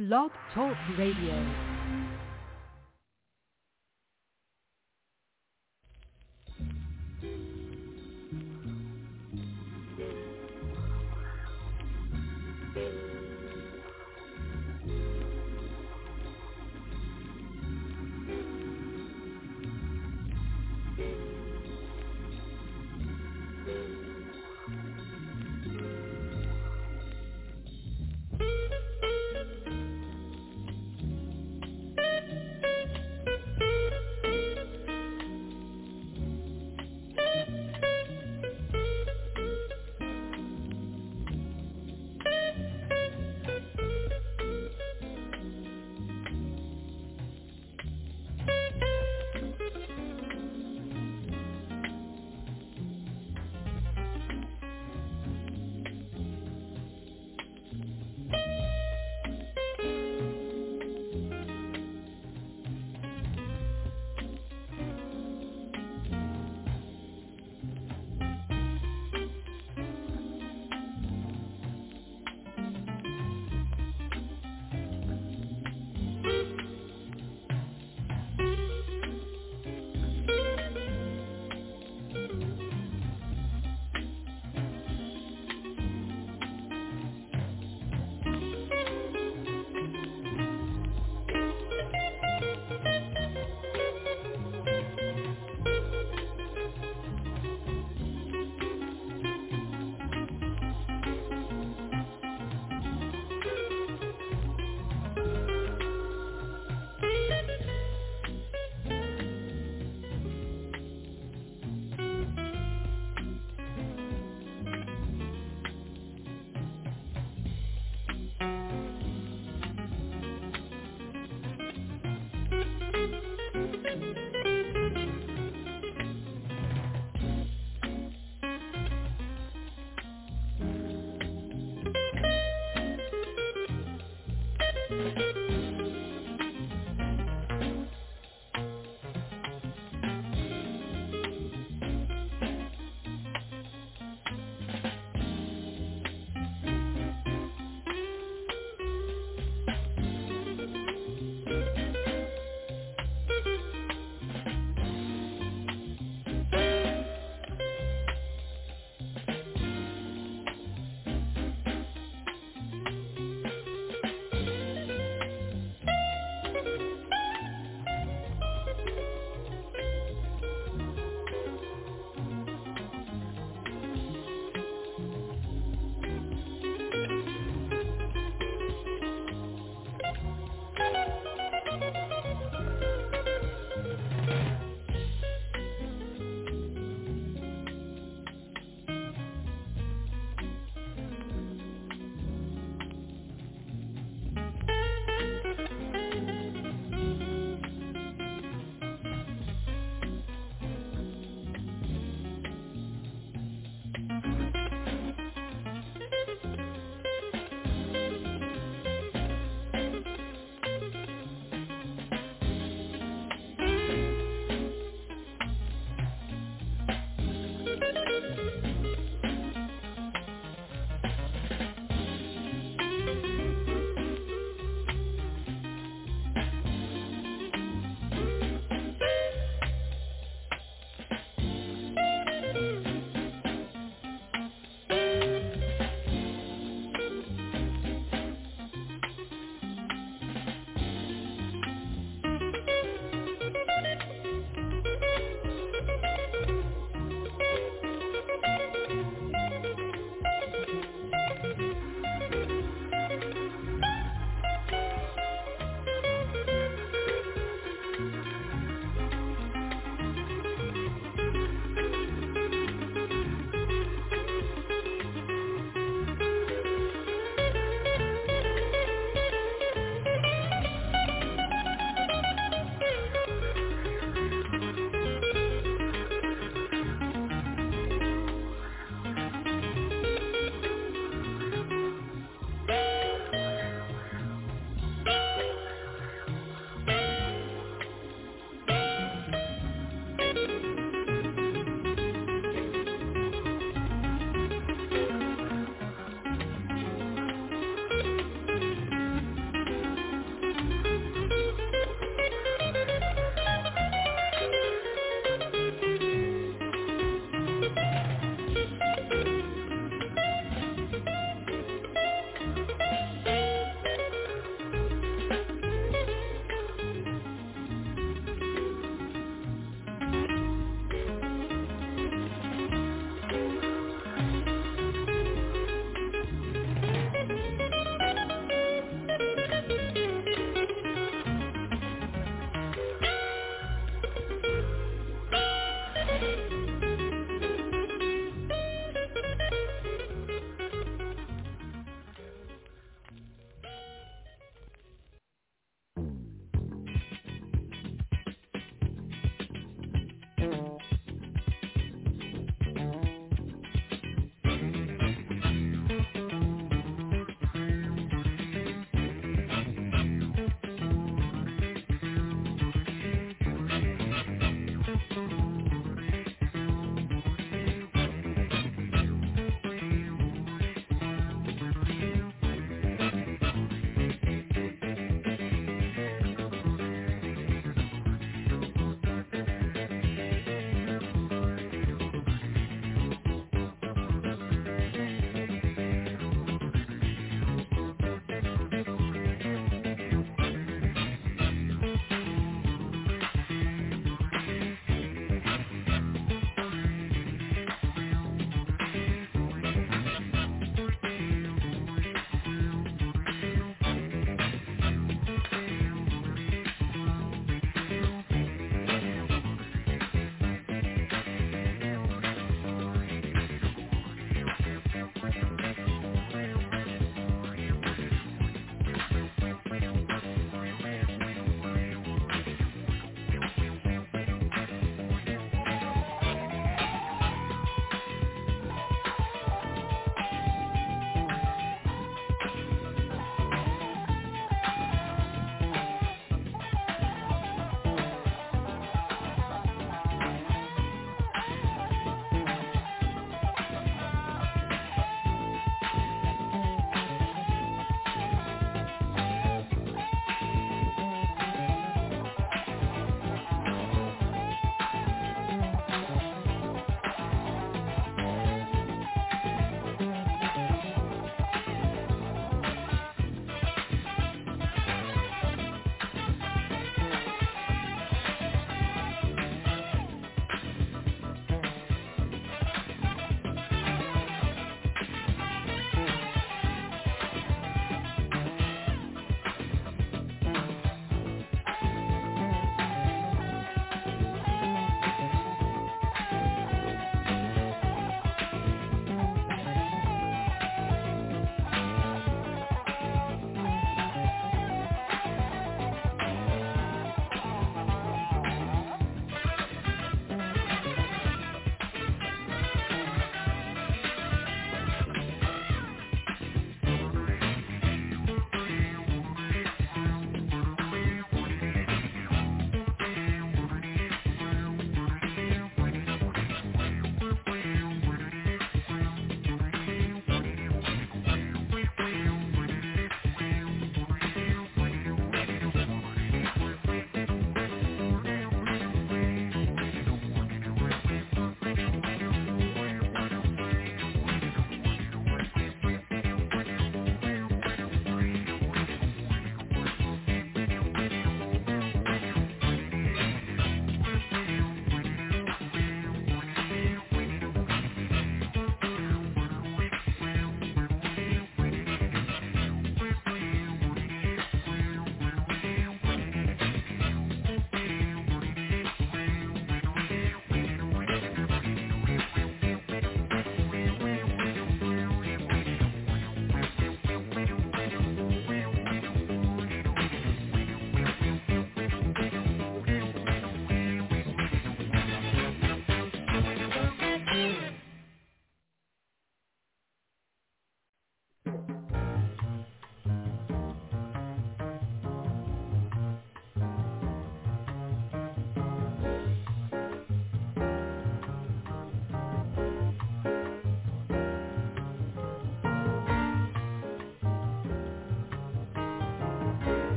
Blog Talk Radio.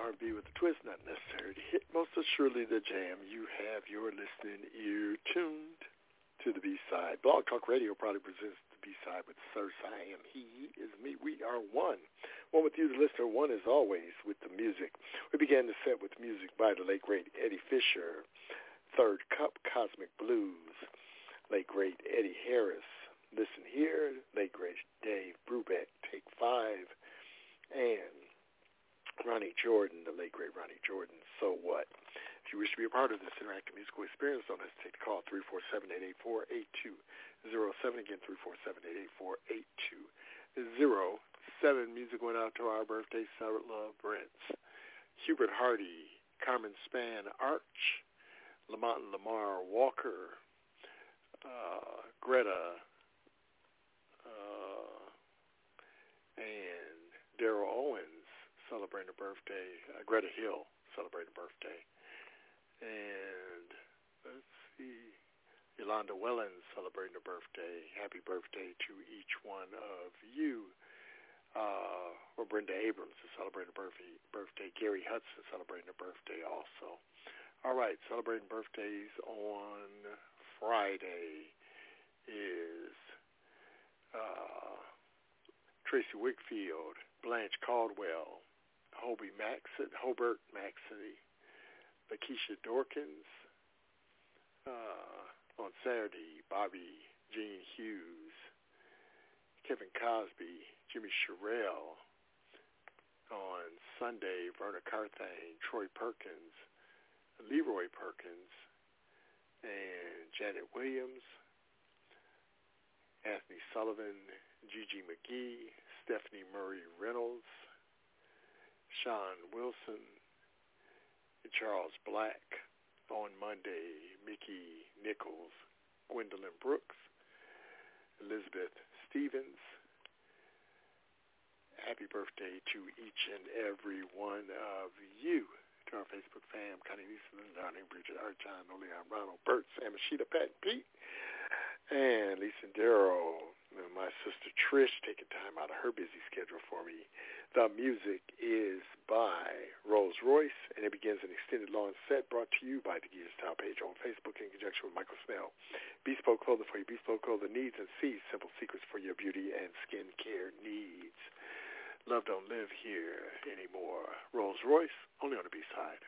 R&B with a twist, not necessary to hit, most assuredly the jam. You have your listening ear tuned to the B-side. Blog Talk Radio probably presents the B-side with Sir I am he is me. We are one. One with you, the listener, one as always with the music. We began the set with music by the late, great Eddie Fisher, Third Cup, Cosmic Blues, late, great Eddie Harris, Listen Here, late, great Dave Brubeck, Take 5, and Ronnie Jordan, the late, great Ronnie Jordan, So What. If you wish to be a part of this interactive musical experience, don't hesitate to call 347-884-8207. Again, 347-884-8207. Music went out to our birthday, Sarah Love Brents, Hubert Hardy, Carmen Spann Arch, Lamont and Lamar Walker, Greta, and Daryl Owens celebrating a birthday, Greta Hill celebrating a birthday, and let's see, Yolanda Wellens celebrating a birthday. Happy birthday to each one of you. Or Brenda Abrams is celebrating a birthday. Gary Hudson celebrating a birthday also. All right, celebrating birthdays on Friday is Tracy Wickfield, Blanche Caldwell, Hobert Maxey, Lakeisha Dorkins. On Saturday, Bobby Jean Hughes, Kevin Cosby, Jimmy Sherrill. On Sunday, Verna Carthane, Troy Perkins, Leroy Perkins, and Janet Williams, Anthony Sullivan, Gigi McGee, Stephanie Murray Reynolds, Sean Wilson, and Charles Black. On Monday, Mickey Nichols, Gwendolyn Brooks, Elizabeth Stevens. Happy birthday to each and every one of you. To our Facebook fam, Connie Neeson, Darnay, Bridget, Art, John, Oleon, Ronald, Bert, Sam, Ashita, Pat, Pete, and Lisa and Darrow, and my sister Trish taking time out of her busy schedule for me. The music is by Rolls Royce, and it begins an extended lawn set brought to you by the Gear Style page on Facebook in conjunction with Michael Snell. Bespoke clothing for your bespoke clothing needs, and see simple secrets for your beauty and skin care needs. Love don't live here anymore. Rolls Royce, only on the B-side.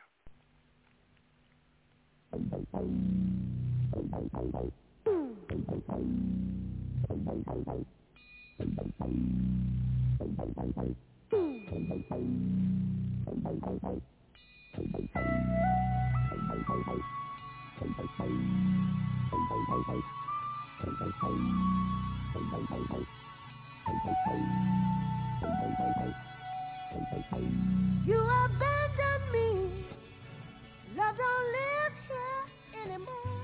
You abandoned me. Love don't live here anymore.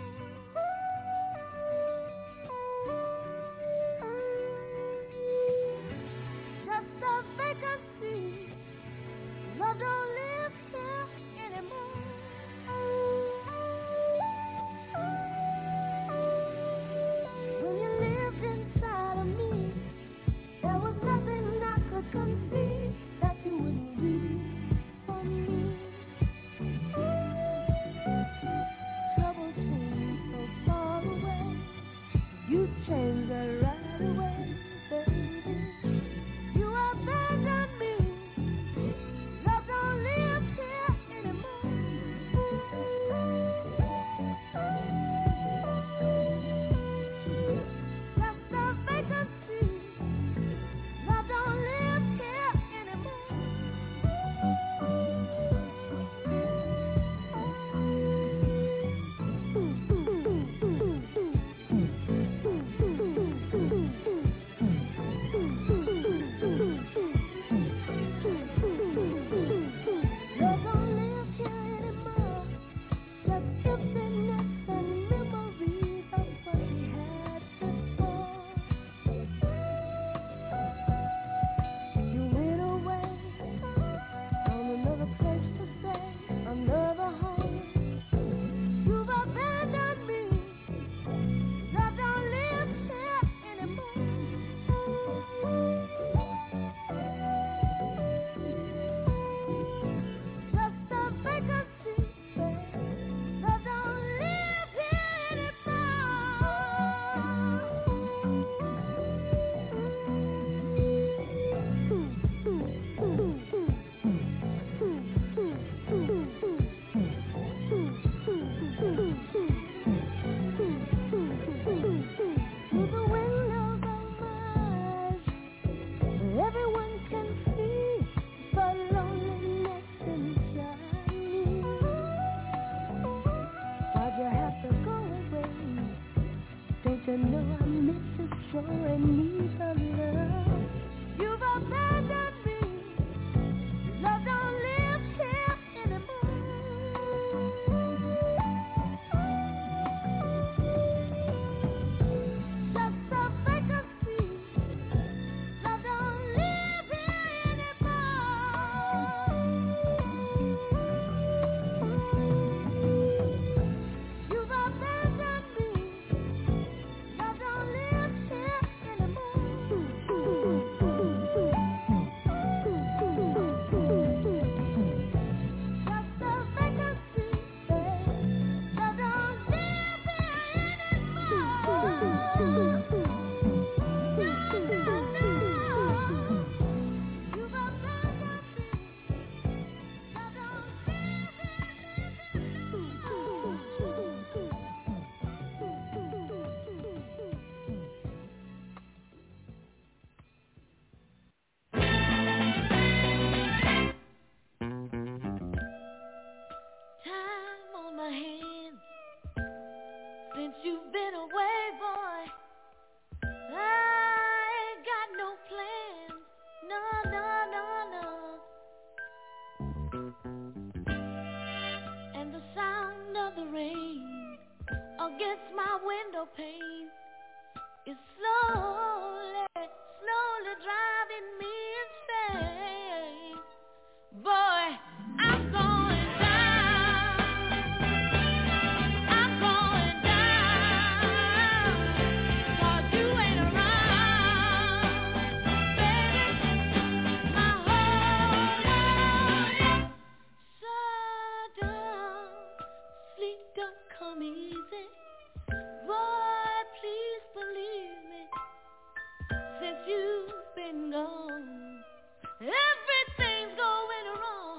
Just a vacancy. Love don't live here anymore. When you lived inside of me, there was nothing I could conceive that you wouldn't be for me. Trouble seems so far away. You changed that right away, baby. You abandoned me. Love don't live here anymore. Just a vacancy. Love don't live here anymore. showing me the love. You've abandoned me. Love don't live here anymore. Just a vacancy. Love don't live here anymore. You've abandoned me. Love don't live here anymore. Just a vacancy, love don't live here anymore. You've abandoned me. Love don't live Time on my hands since you've been away, boy. I ain't got no plans, no, no, no, no. And the sound of the rain against my window pane is slowly, slowly driving me insane. Boy, I'm going down. I'm going down. 'Cause you ain't around, baby. My whole world shut down. Sleep don't come easy. Boy, please believe me. Since you've been gone, everything's going wrong.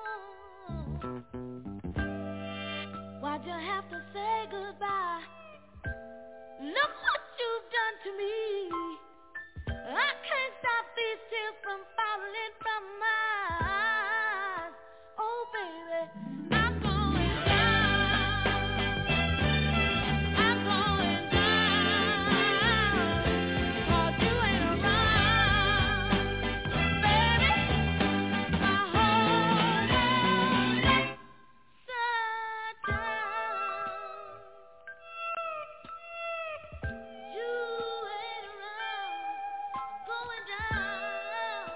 Why'd you have to say goodbye? Look what you've done to me. I can't stop these tears from falling from my eyes. Oh, baby, I'm going down. I'm going down. 'Cause you ain't around, baby. My whole world shut down. You ain't around, going down.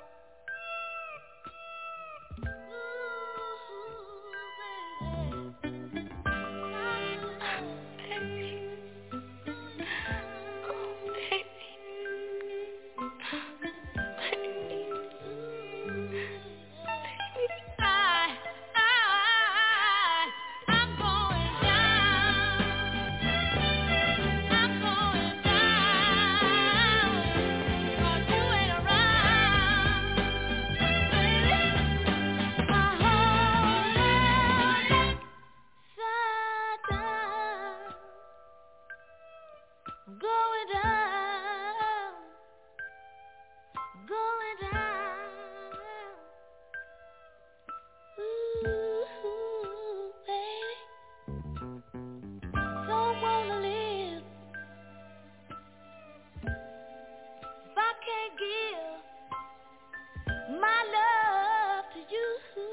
I'm going down. I'm going down. 'Cause you ain't around, baby. My whole world shut down. Going down. Going down. Ooh, baby. Don't wanna live if I can't give my love to you.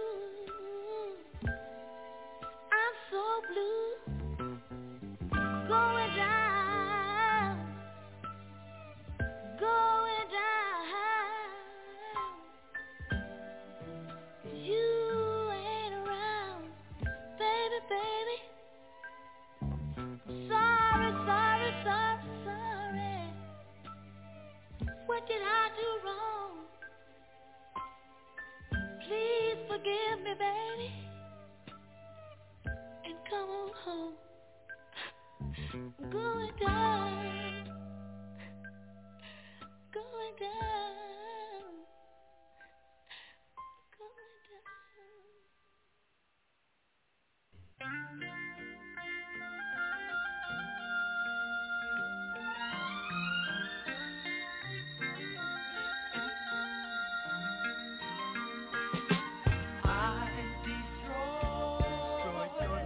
I'm so blue. Going down. Going down. You ain't around, baby, baby. Sorry, sorry, sorry, sorry. What did I do wrong? Please forgive me, baby, and come on home. Going down. Going down. Going down.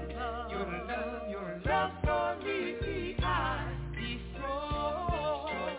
Your love for me. I destroy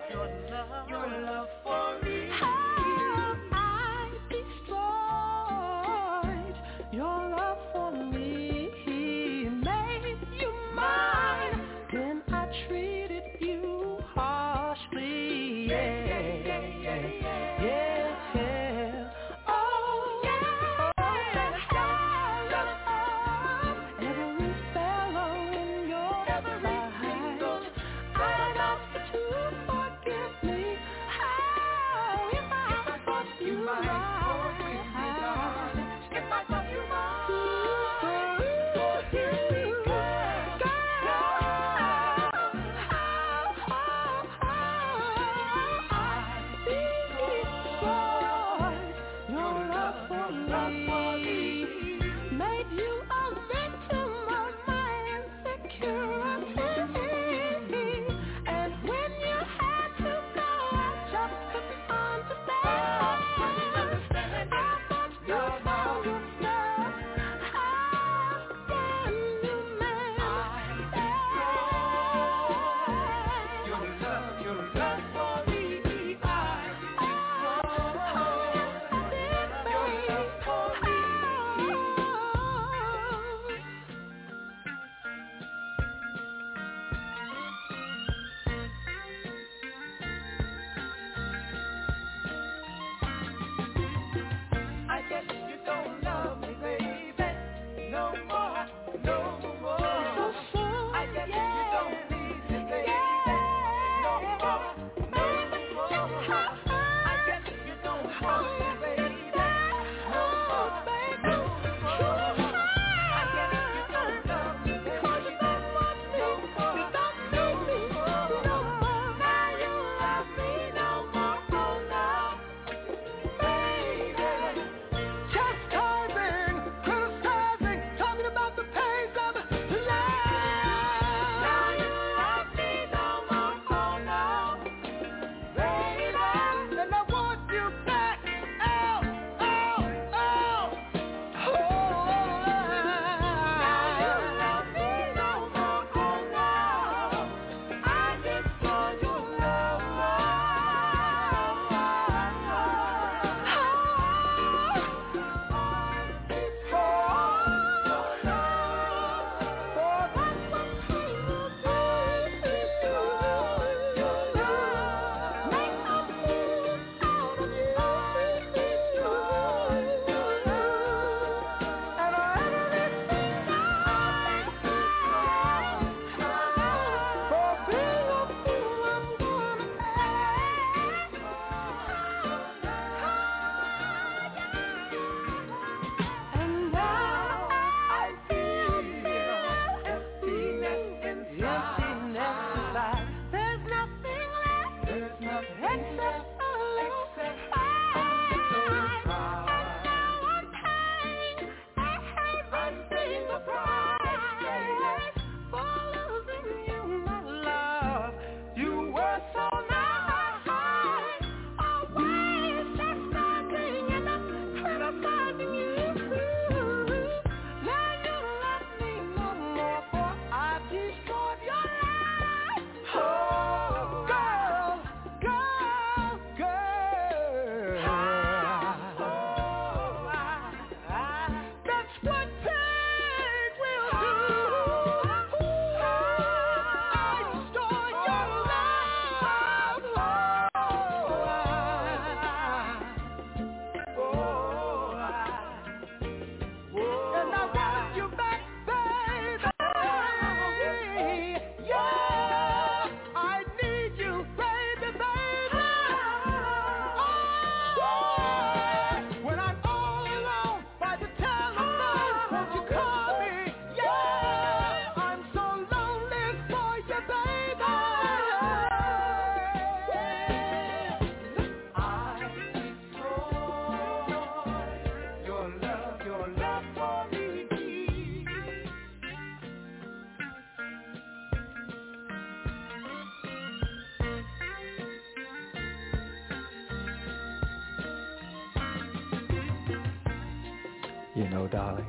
You know, darling,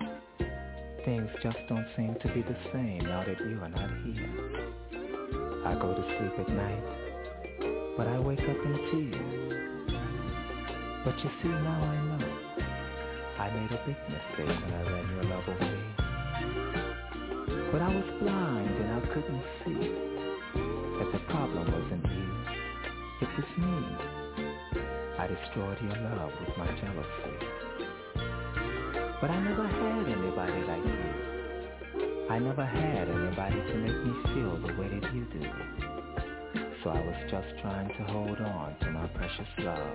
things just don't seem to be the same now that you are not here. I go to sleep at night, but I wake up in tears. But you see, now I know I made a big mistake when I ran your love away. But I was blind and I couldn't see that the problem wasn't you, it was me. I destroyed your love with my jealousy. But I never had anybody like you. I never had anybody to make me feel the way that you do. So I was just trying to hold on to my precious love.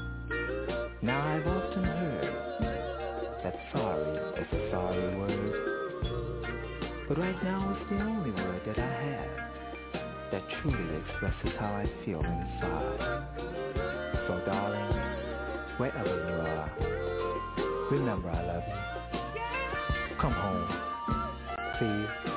Now I've often heard that sorry is a sorry word. But right now it's the only word that I have that truly expresses how I feel inside. So darling, wherever you are, remember I love you. Come home, please.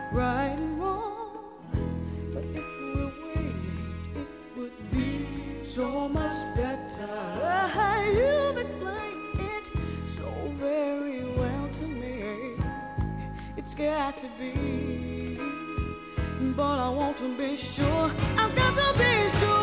right and wrong. But if we wait, it would be so much better. You've explained it so very well to me. It's got to be, but I want to be sure. I've got to be sure.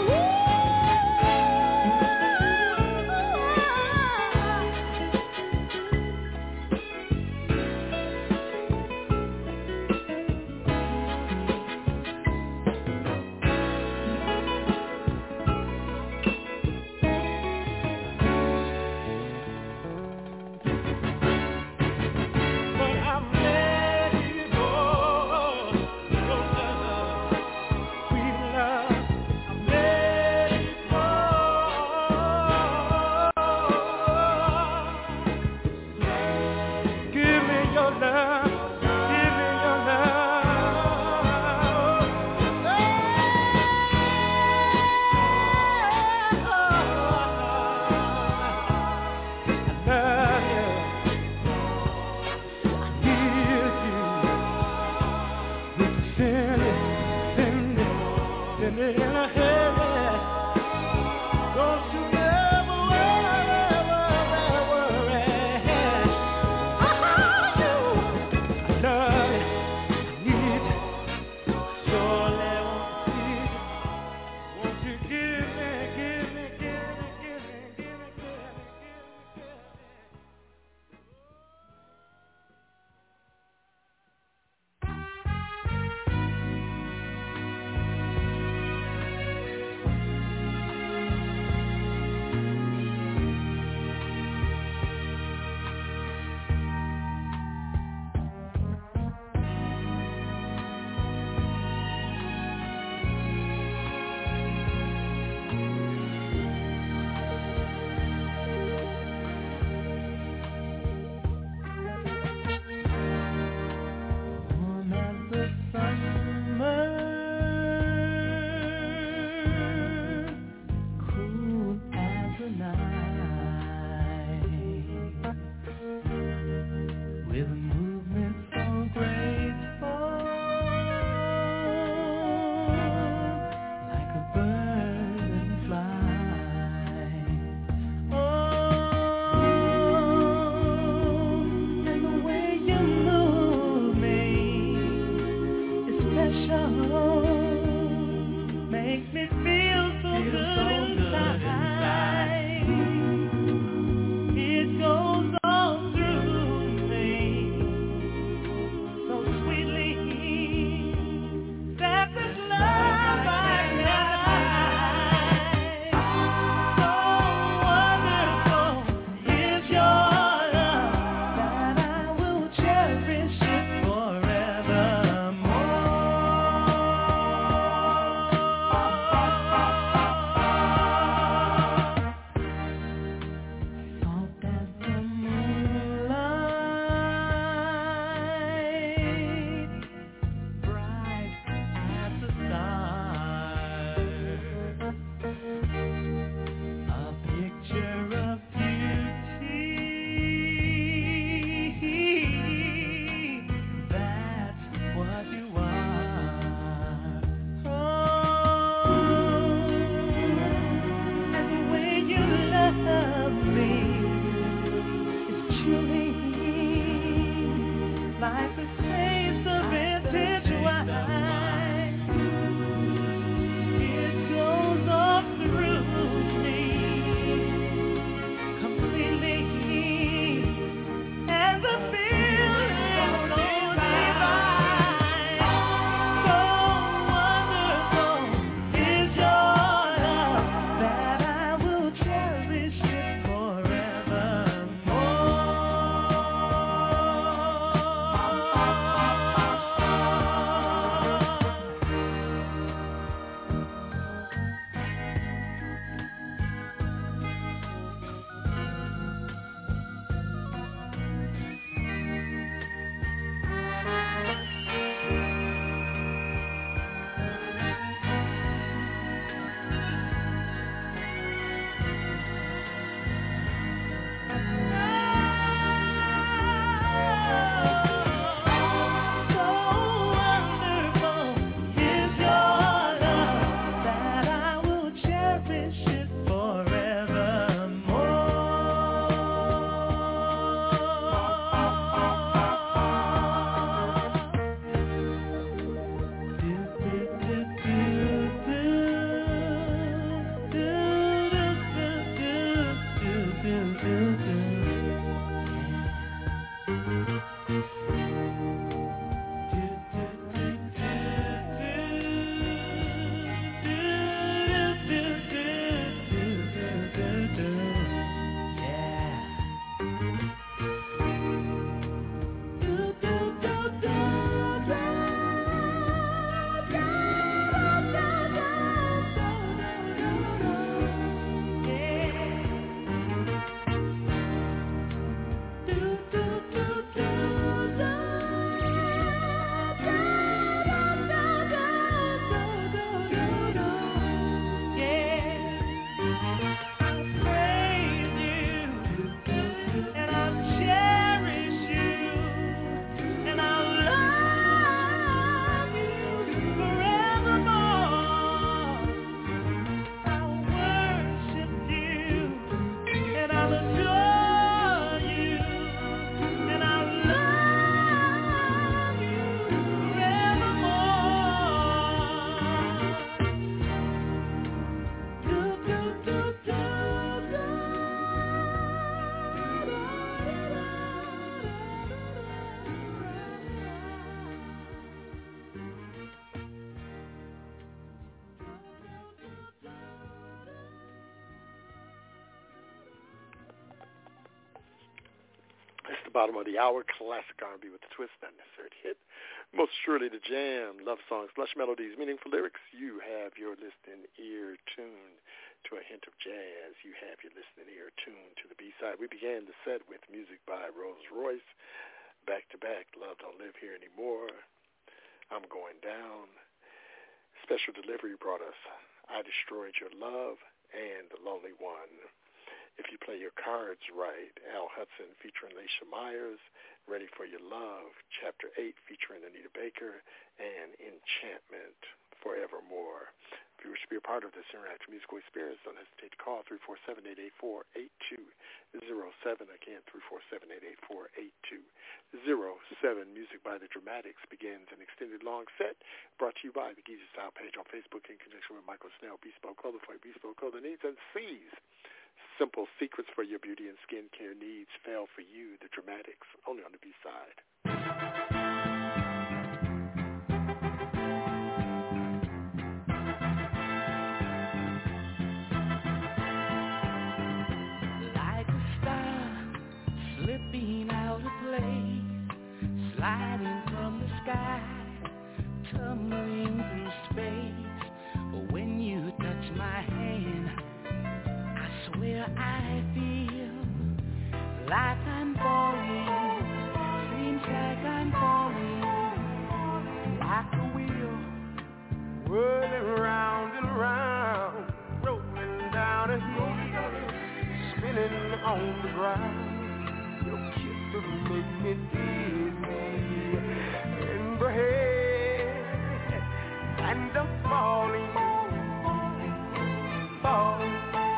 bottom of the hour, classic R&B with a twist, that third hit. Most surely the jam, love songs, lush melodies, meaningful lyrics. You have your listening ear tuned to a hint of jazz. You have your listening ear tuned to the B-side. We began the set with music by Rolls Royce, back-to-back, Love Don't Live Here Anymore, I'm Going Down. Special delivery brought us I Destroyed Your Love and The Lonely One. If You Play Your Cards Right, Al Hudson featuring Leisha Myers, Ready for Your Love, Chapter 8 featuring Anita Baker, and Enchantment, Forevermore. If you wish to be a part of this interactive musical experience, don't hesitate to call 347-884-8207. Again, 347-884-8207. Music by The Dramatics begins an extended long set brought to you by the Geezer Style page on Facebook in conjunction with Michael Snell, Bespoke Clothing for Bespoke Clothing Needs, and C's Simple Secrets for Your Beauty and Skincare Needs. Fell for You, The Dramatics, only on the B-side. Like a star slipping out of place, sliding from the sky, tumbling through space. When you touch my hand, where I feel like I'm falling, seems like I'm falling, like a wheel, whirling round and round, rolling down a hill, spinning on the ground. Your kisses make me dizzy in the head, and I'm falling, falling.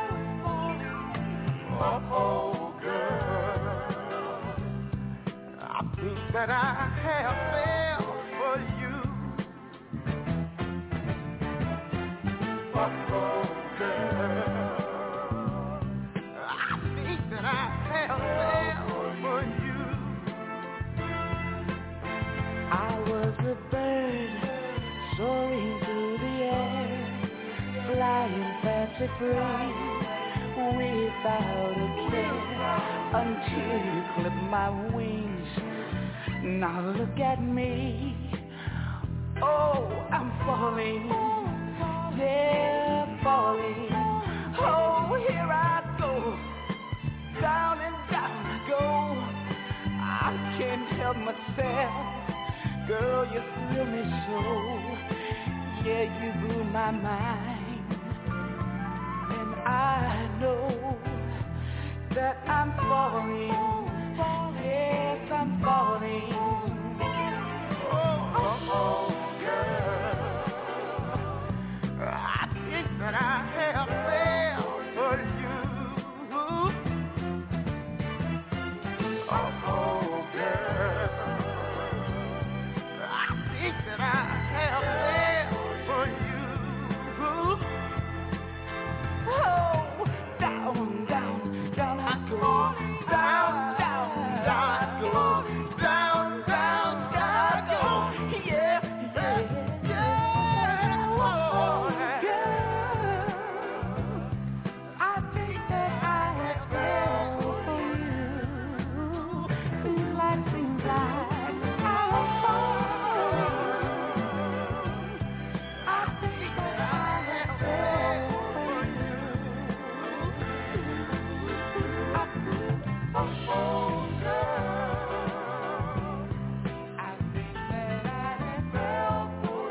Oh, girl, I think that I have fell for you. Oh, girl, I think that I have fell for you. I was a bird soaring through the air, flying fancy free, without a care, until you clip my wings. Now look at me. Oh, I'm falling, yeah, falling. Oh, here I go, down and down I go. I can't help myself, girl, you thrill me so. Yeah, you blew my mind. I know that I'm falling, yes, I'm falling. Oh, girl, I think that I have fell for you. Oh, girl, I think that I have fell for you. Oh, down, down, down I go. Down, down, down I go. Down, down, down I go. Yeah, yeah, yeah. Oh, girl, I think that I have fell for you. Like seems like I'm falling. I think that I have fell. Oh, girl, I think that I have fell for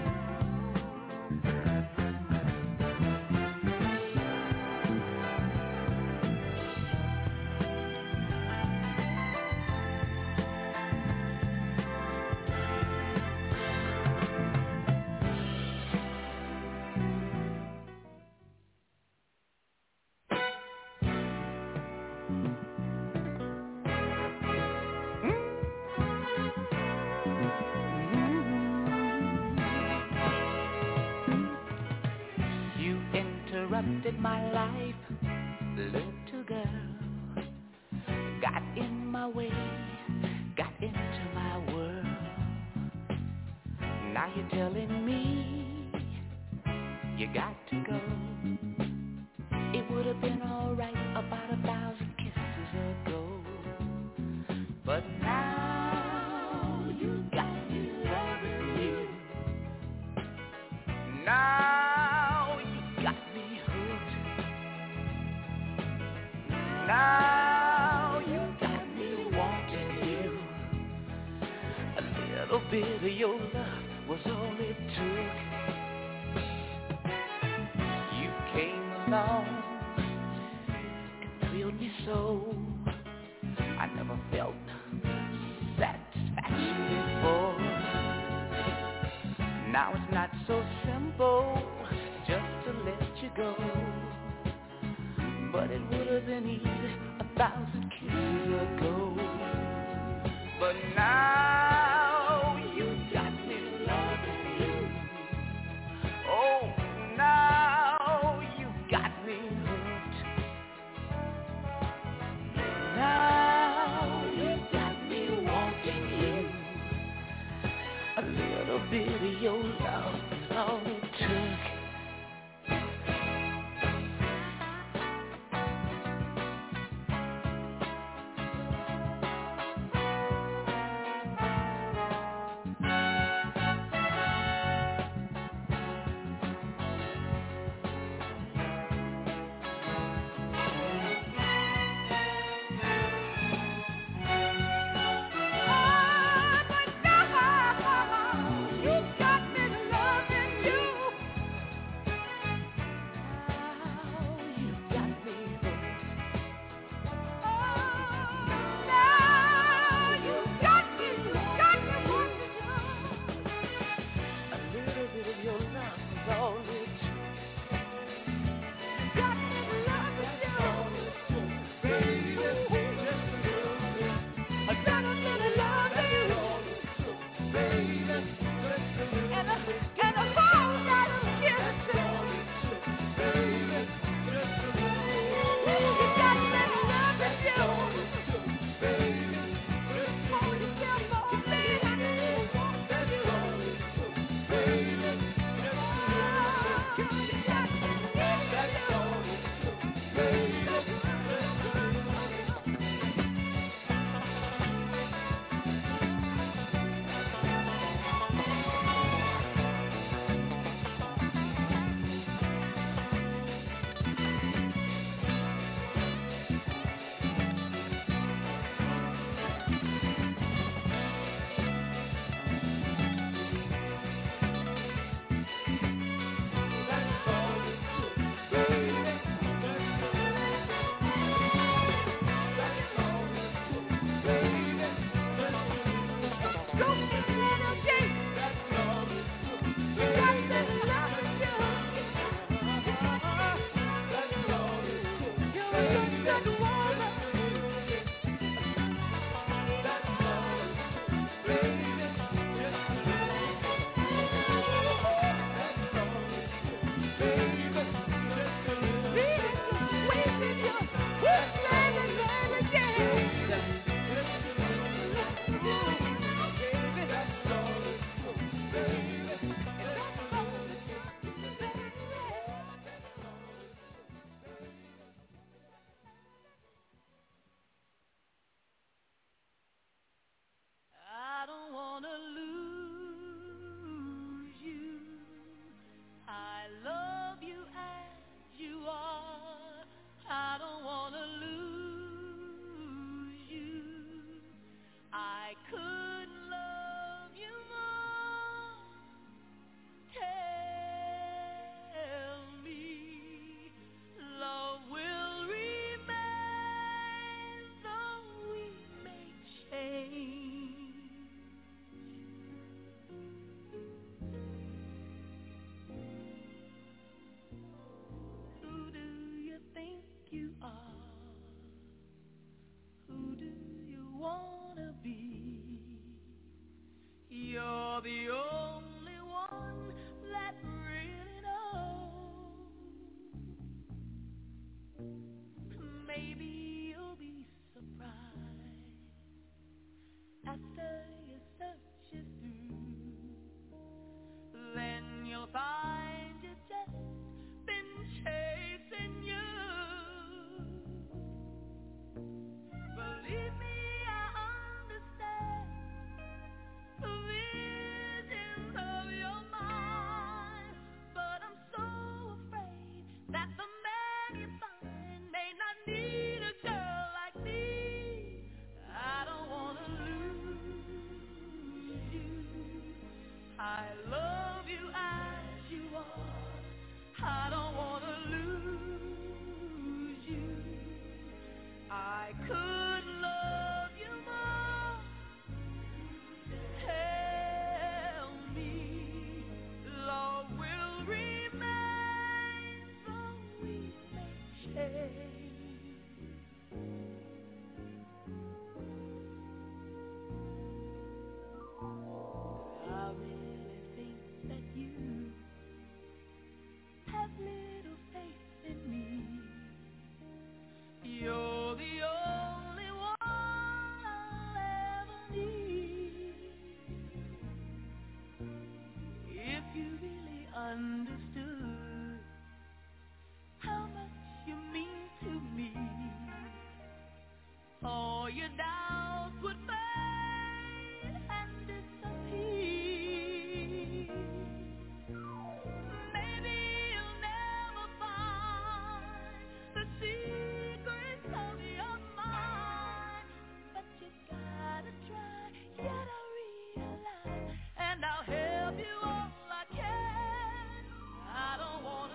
interrupted my life, little girl. Got in my way, got into my world. Now you're telling me you got to go. It would have been alright about 1,000 kisses ago, Now you got me hooked. Now you got me wanting you. A little bit of your love was all it took. You came along and thrilled me so. I never felt satisfaction before. Now it's not so simple just to let you go. But it would have been easy 1,000 kisses ago. But now you got me loving you. Oh, now you got me hooked. Now you got me wanting you. A little bit of your love is all it took. Believe me, I understand. I love you as you are. I don't want to lose you. I could love you more. Tell me love will remain, though we may change. I really think that you have little faith in me. You're the only one I'll ever need. If you really understood how much you mean to me, all your doubts would fade and disappear. Maybe you'll never find the secrets of your mind, but you gotta try, yet I realize, and I'll help you all I can. I don't wanna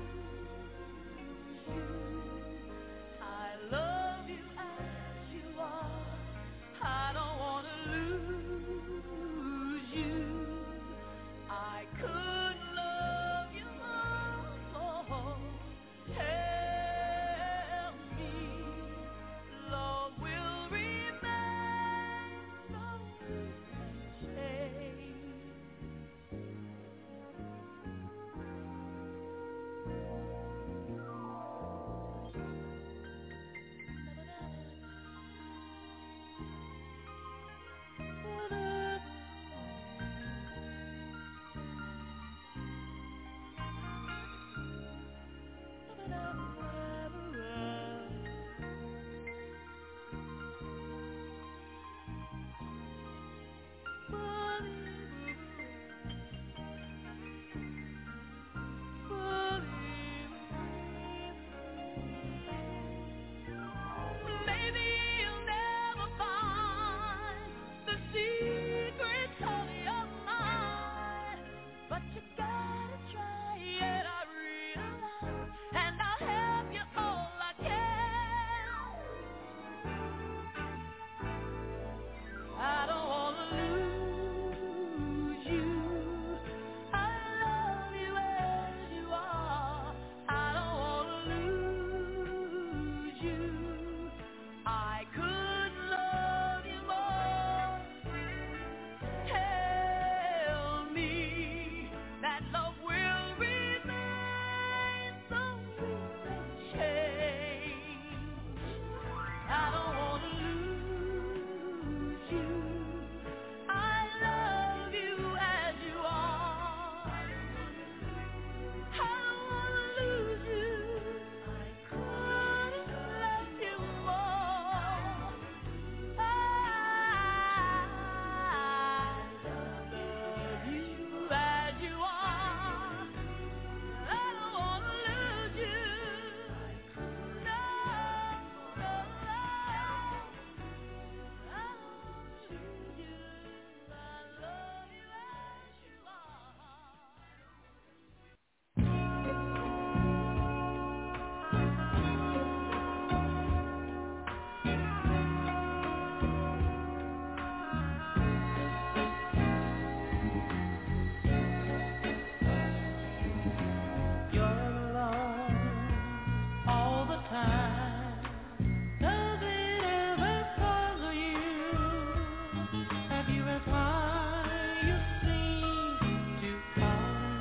lose you. I love you as you are. I don't wanna lose you. I could love you more. Tell me love will remain, though we may change. Maybe you'll never find the secrets of your mind, but you gotta try, yet I realize, and I'll help you all I can. I don't wanna lose you. I love you as you are. I don't wanna lose you. I could love you more. Tell me that love will remain, though we may change. I don't wanna lose you. I love you as you are. I don't wanna lose you. I could love you more. I love you as you are. I don't wanna lose you. No, no, no. I don't wanna lose you. I love you as you are. You're alone all the time. Does it ever bother you? Have you asked why you seem to fall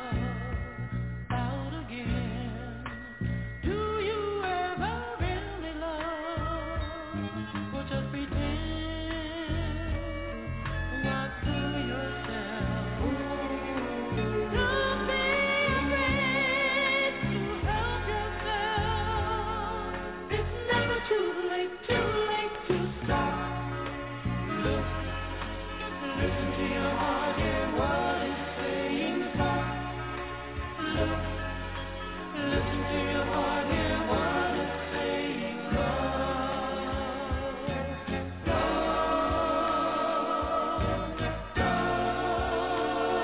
out again? Do you ever really love, or just pretend? What to yourself? Don't be afraid to help yourself. It's never too late to stop. Listen to your heart, hear what it's saying. Stop. Listen to your heart, hear what it's saying. Love. Love. Love.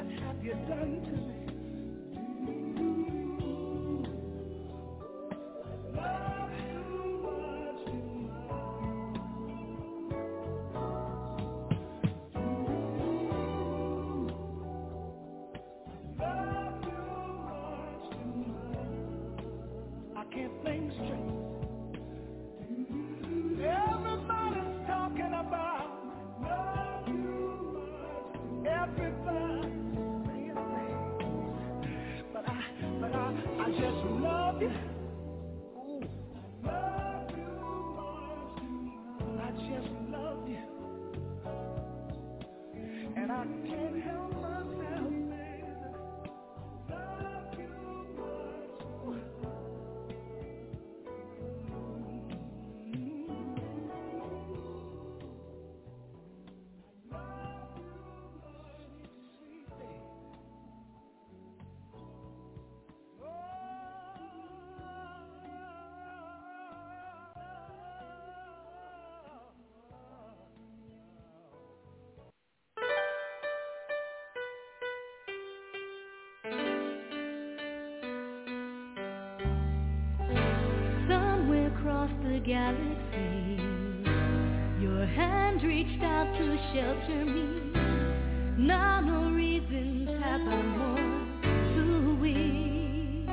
The galaxy, your hand reached out to shelter me. Now no reasons have I more to weep.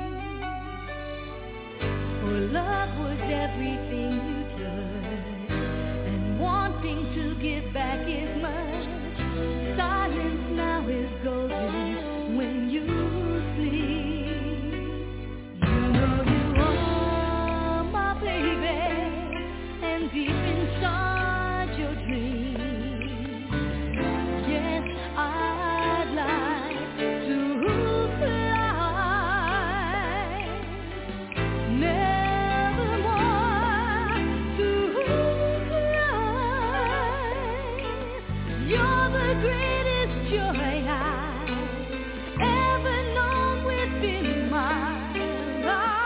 For love was everything you touched, and wanting to give back is much. Silence now is golden when you sleep. You know you are my baby. Deep inside your dreams, yes, I'd like to fly, nevermore to cry. You're the greatest joy I've ever known within my life.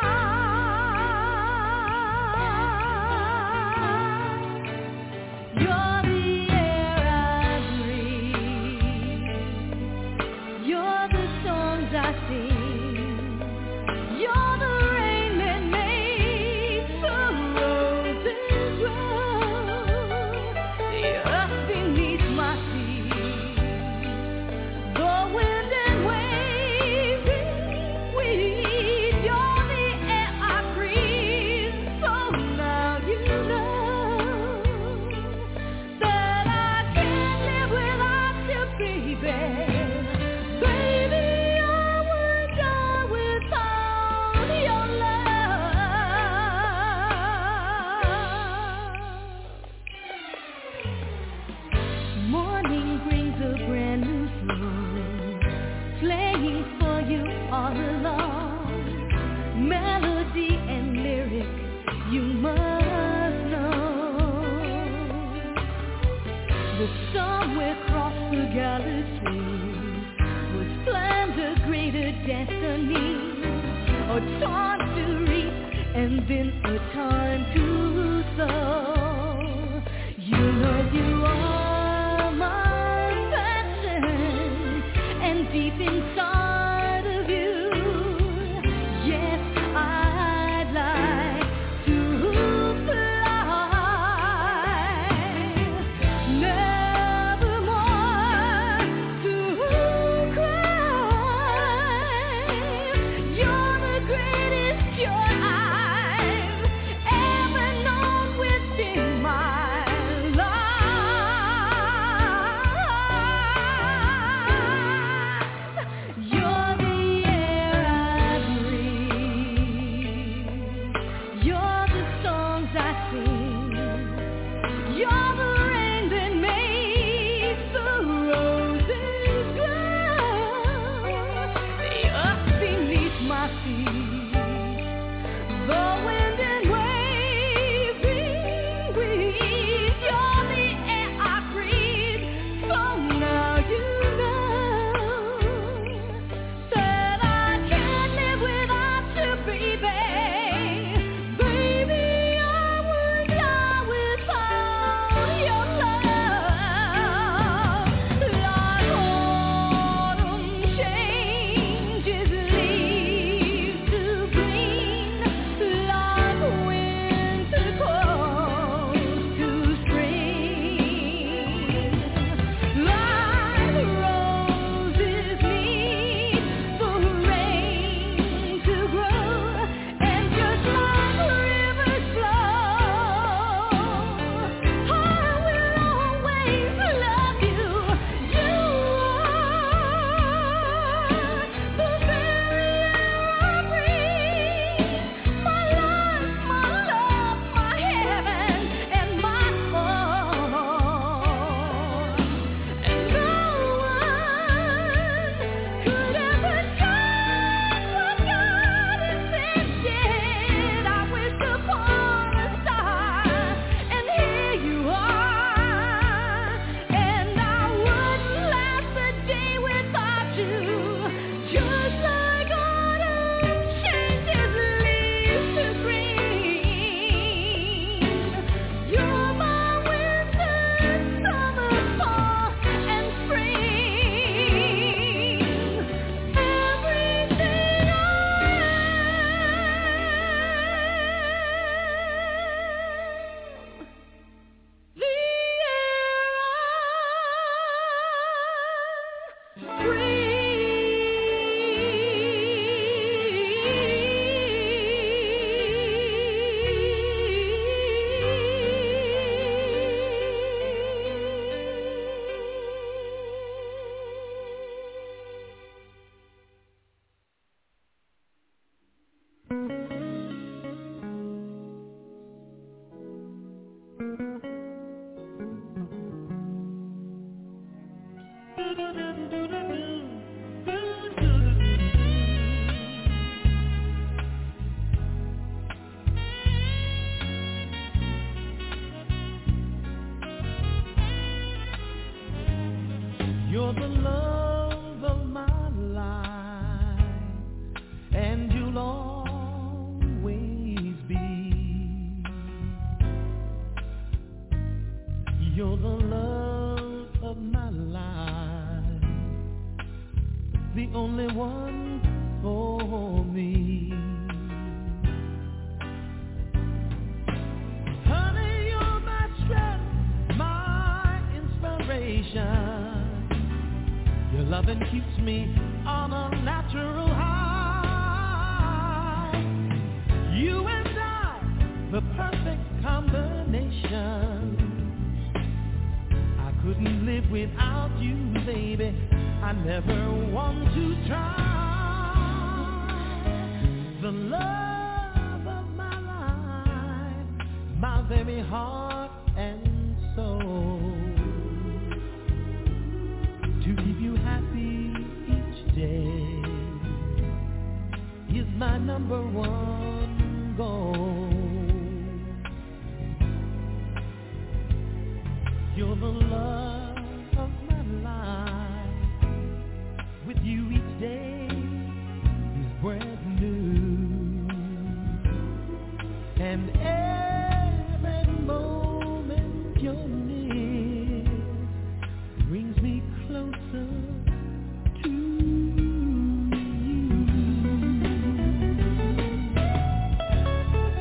Galaxy was planned a greater destiny, a time to reap and then a time to sow. You know you are my passion, and deep inside of you, yes, I'd like to fly. Joy I've ever known within my life. You're the love of my life, and you'll always be. You're the love of my life, the only one for me. Honey, you're my strength, my inspiration. Your loving keeps me on a natural high. You and I, the perfect combination. I couldn't live without you, baby. I never want to try. The love of my life, my very heart and soul. To keep you happy each day is my number one goal. You're the love of my life. With you each day is brand new. And every moment you're near brings me closer to you.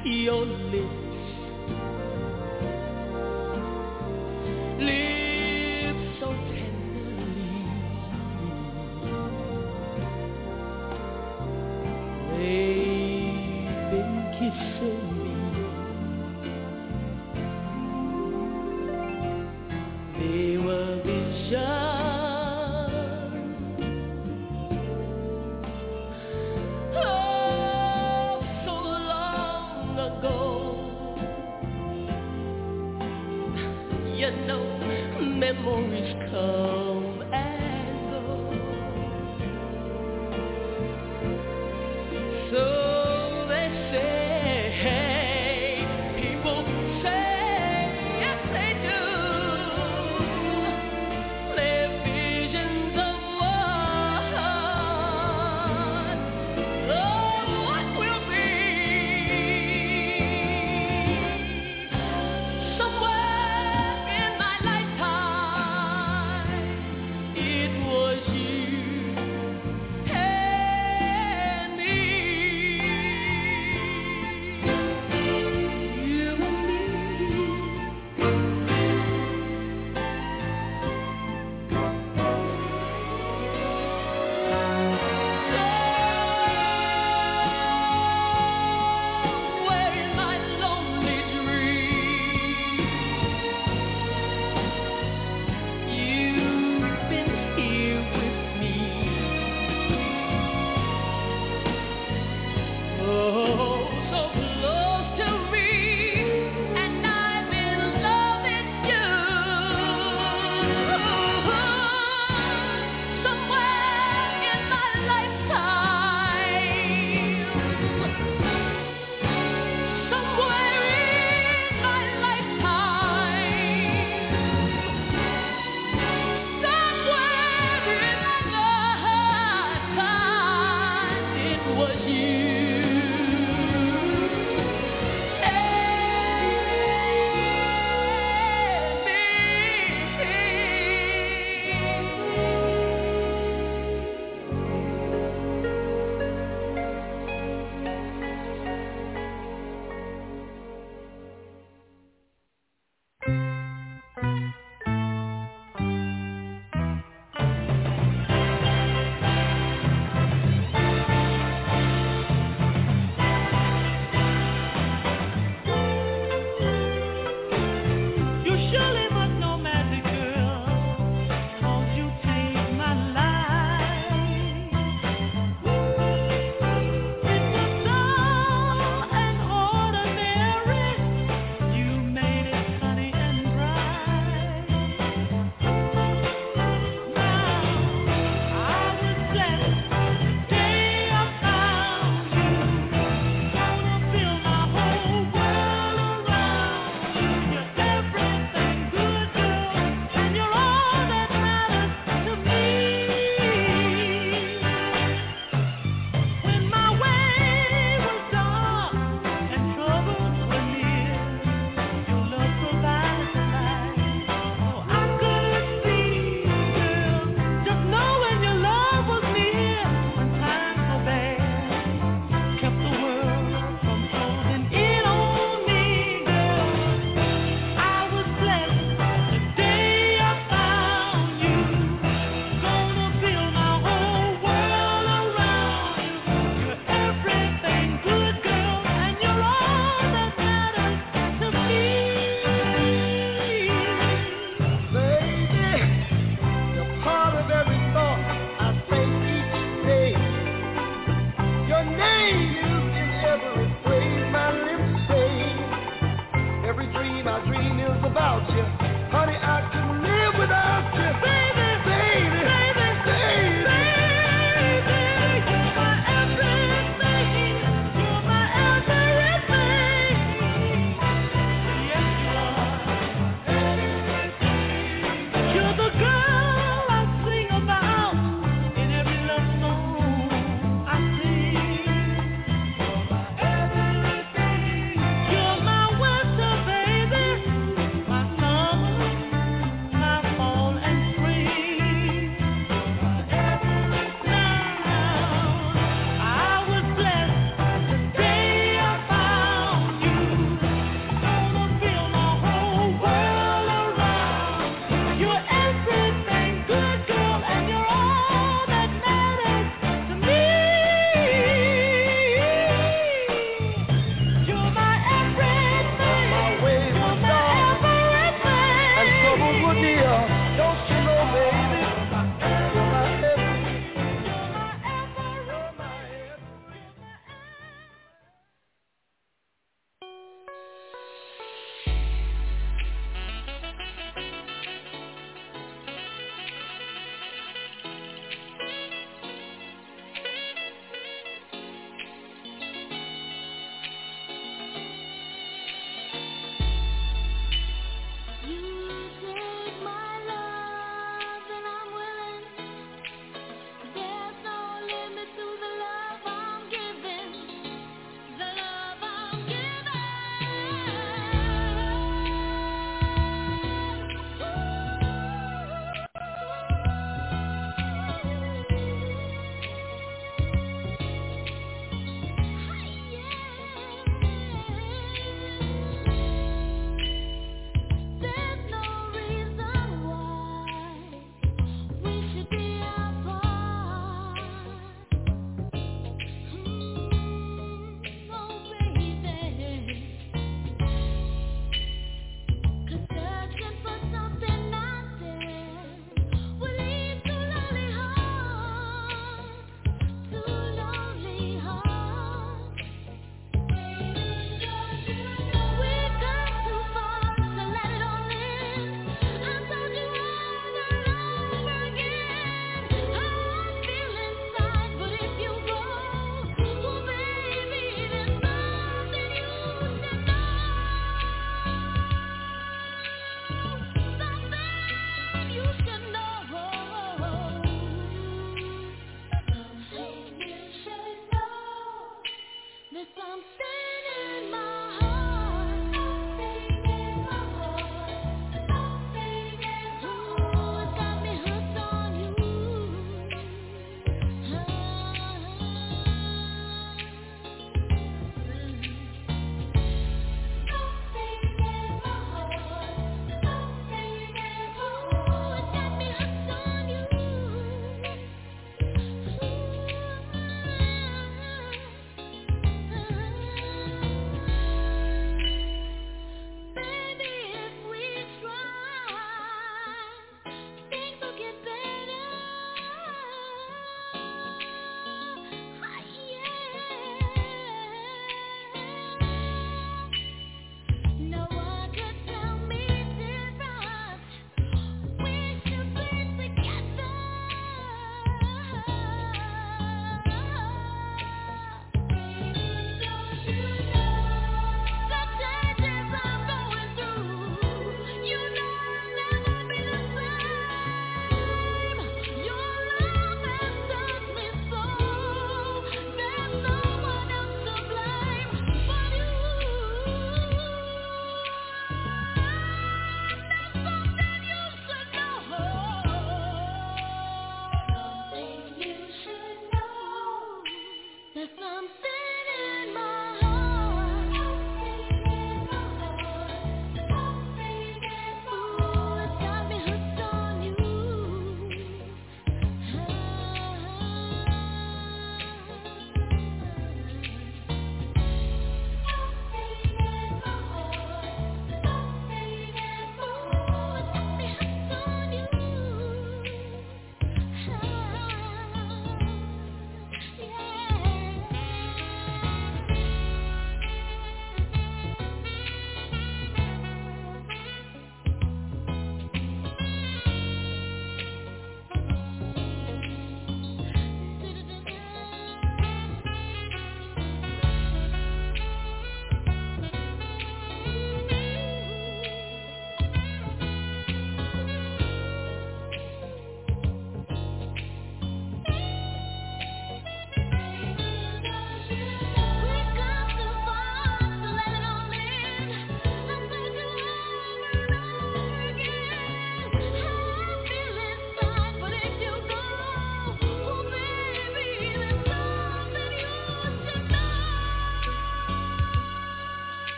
your lips, lips so tenderly. They've been kissing me. They were visions, oh, so long ago.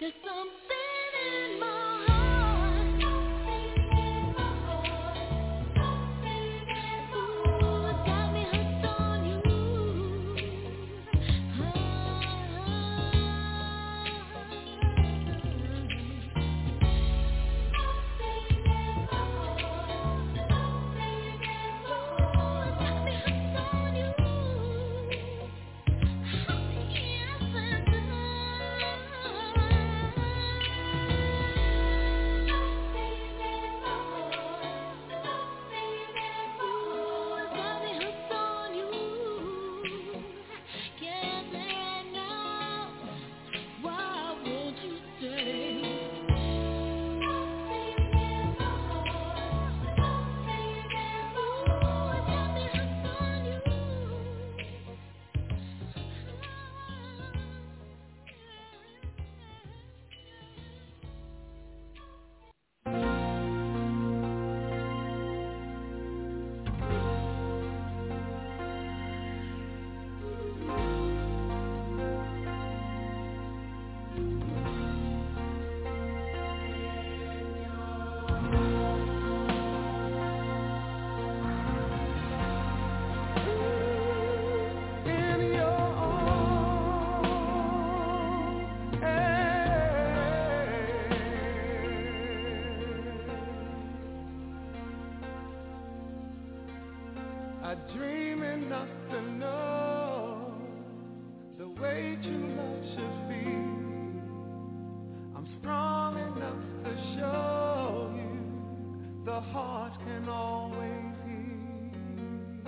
Dream enough to know the way true love should be. I'm strong enough to show you the heart can always heal.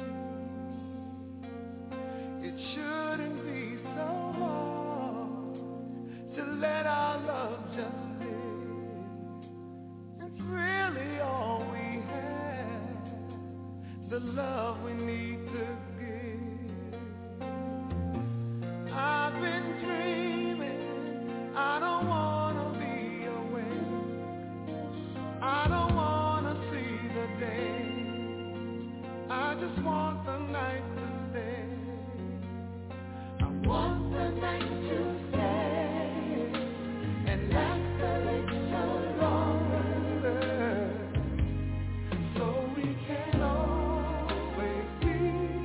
It shouldn't be so hard to let our love just live. It's really all we have, the love we need to give. I've been dreaming, I don't wanna be away. I don't wanna see the day. I just want the night to stay. I want the night to stay and last a little longer, so we can always be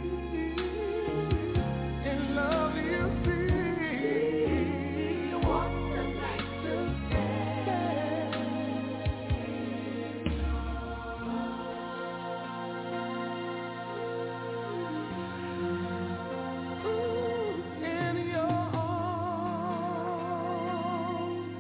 in love, you see. I want the night to stay. Ooh, in your arms,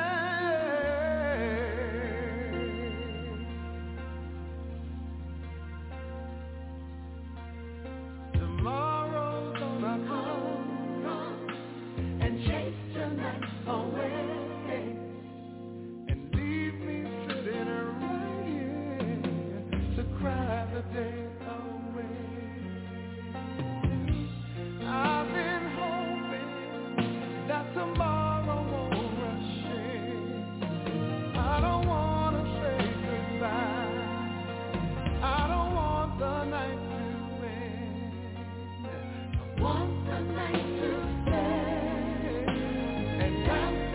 tomorrow's gonna come and chase tonight away and leave me sitting right here to cry the day away. I've been hoping that tomorrow won't rush in. I don't wanna say goodbye. I don't want the night to end. I want the night to stay and last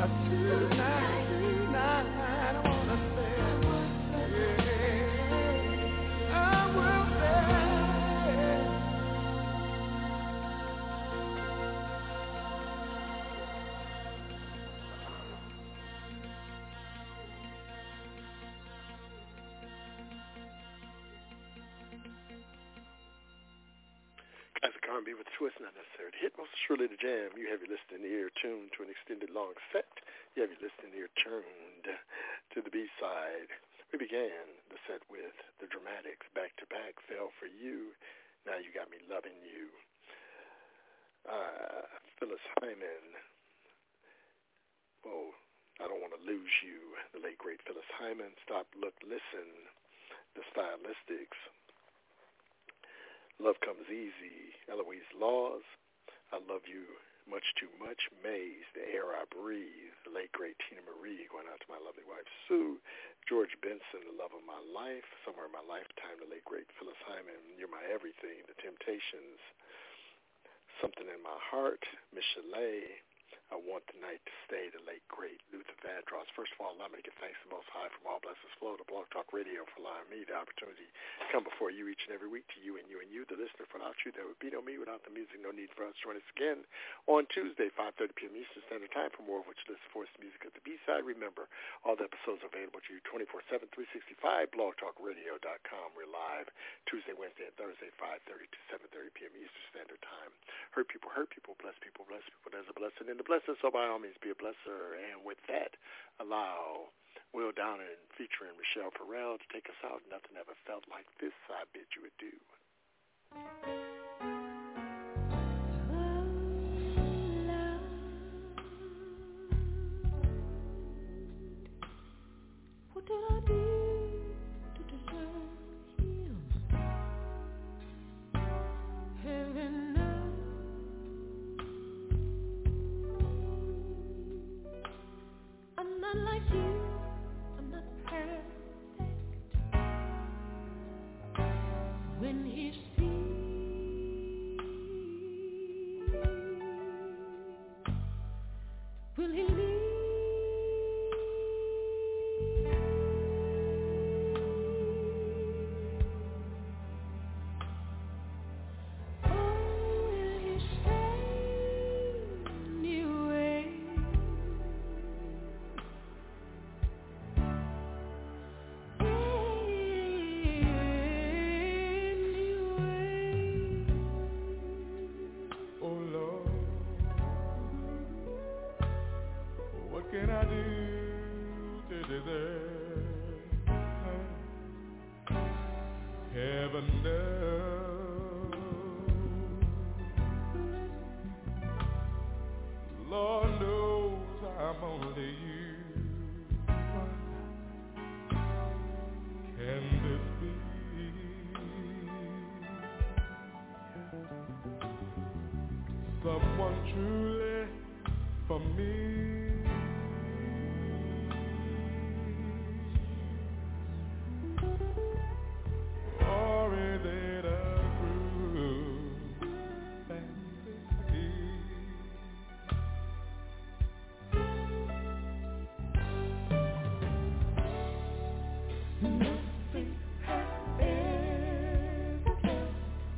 R&B with a twist, not necessary to hit. Most surely the jam. You have your listening ear tuned to an extended long set. You have your listening ear turned to the B-side. We began the set with the Dramatics, Back to Back, Fell for You. Now You Got Me Loving You. Phyllis Hyman. Oh, I Don't Want to Lose You. The late great Phyllis Hyman. Stop, Look, Listen. The Stylistics. Love Comes Easy, Eloise Laws, I Love You Much Too Much, Maze, The Air I Breathe, the late great Tina Marie, going out to my lovely wife Sue, George Benson, The Love of My Life, Somewhere in My Lifetime, the late great Phyllis Hyman, You're My Everything, The Temptations, Something in My Heart, Michelet, I Want the Night to Stay, the late great Luther Vandross. First of all, allow me to give thanks to the Most High from all blessings flow to Blog Talk Radio for allowing me the opportunity to come before you each and every week, to you and you and you, the listener. For without you, there would be no me. Without the music, no need for us. Join us again on Tuesday, 5:30 p.m. Eastern Standard Time for more of which listen for us music at the B-side. Remember, all the episodes are available to you 24/7, 365, blogtalkradio.com. We're live Tuesday, Wednesday, and Thursday, 5:30 to 7:30 p.m. Eastern Standard Time. Hurt people, bless people, bless people. There's a blessing in the blessing, so by all means be a blesser. And with that, allow Will Downing featuring Michelle Farrell to take us out. Nothing ever felt like this. I bid you adieu. What did I do to deserve him? Heaven knows I'm not like you. I'm not perfect. When he sees, will he leave?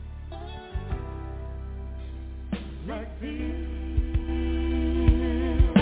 Like this.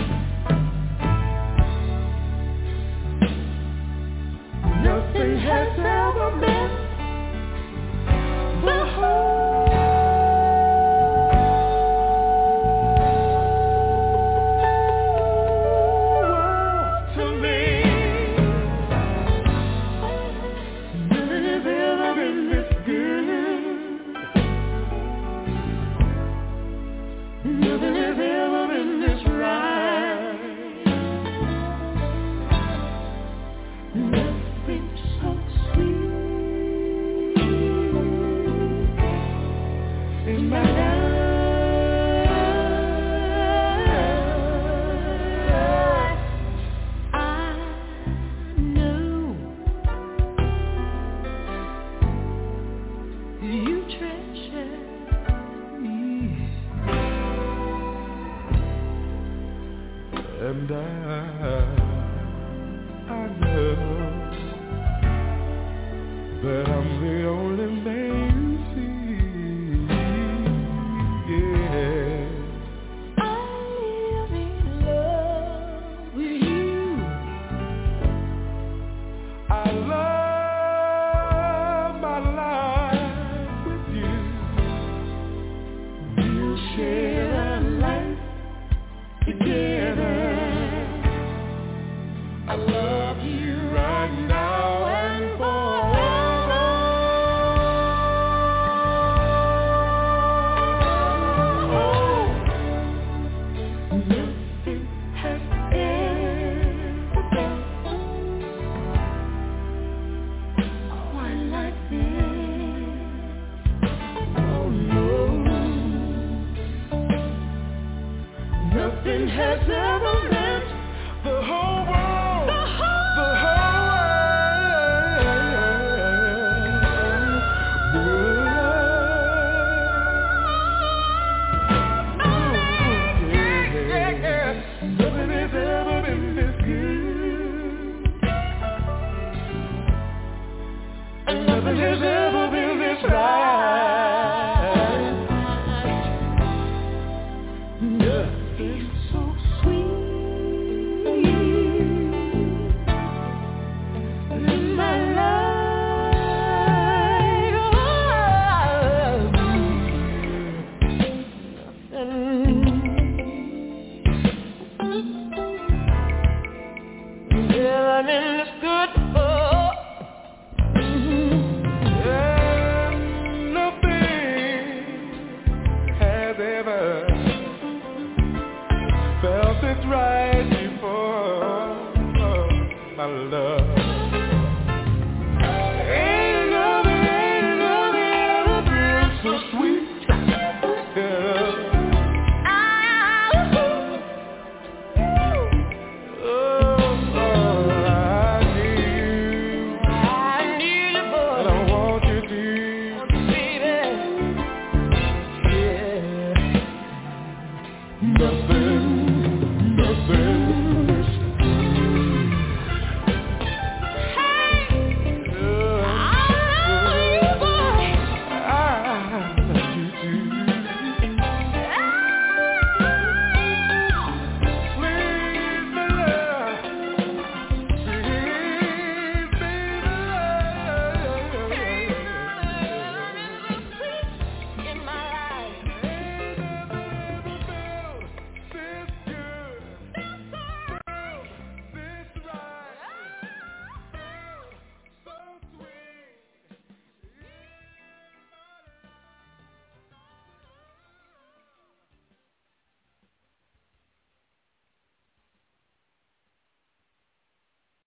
And I know that I'm the only man you see. Yeah. I live in love with you. I love my life with you. We'll share our life together. I love you right now and forever. Oh, nothing has ever been quite like this. Oh no, nothing has ever meant the whole world. Nothing has ever been this right. Nothing so sweet in my life. Yeah, I mean it's good. Felt it right before, my love. Ain't nothing ever been so sweet. I need you, boy. And I want you to, baby. Yeah. Nothing